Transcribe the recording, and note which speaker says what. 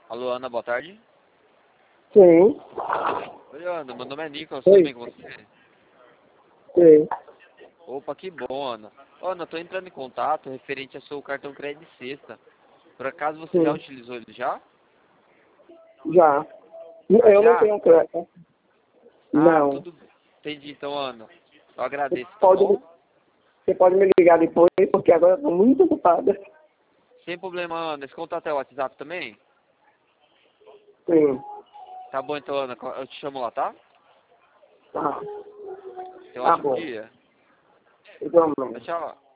Speaker 1: Alô, Ana, boa tarde.
Speaker 2: Sim,
Speaker 1: Oi, Ana, meu nome é Nicolas,
Speaker 2: Oi.
Speaker 1: tudo bem com você?
Speaker 2: sim,
Speaker 1: Opa, que bom, Ana. Ana, tô entrando em contato referente ao seu cartão crédito sexta. Por acaso você já
Speaker 2: sim,
Speaker 1: utilizou ele já?
Speaker 2: já. Eu não
Speaker 1: Já?
Speaker 2: tenho crédito.
Speaker 1: Ah,
Speaker 2: Não.
Speaker 1: tudo bem. Entendi, então, Ana. Eu agradeço, tá
Speaker 2: Pode,
Speaker 1: bom?
Speaker 2: você pode me ligar depois, porque agora eu estou muito ocupada.
Speaker 1: Sem problema, Ana. Esse contato é o WhatsApp também?
Speaker 2: Sim,
Speaker 1: Tá bom, então, Ana. Eu te chamo lá, tá?
Speaker 2: tá.
Speaker 1: Tenha um
Speaker 2: Tá
Speaker 1: ótimo
Speaker 2: bom.
Speaker 1: dia. Tchau,
Speaker 2: Igualmente.
Speaker 1: tchau.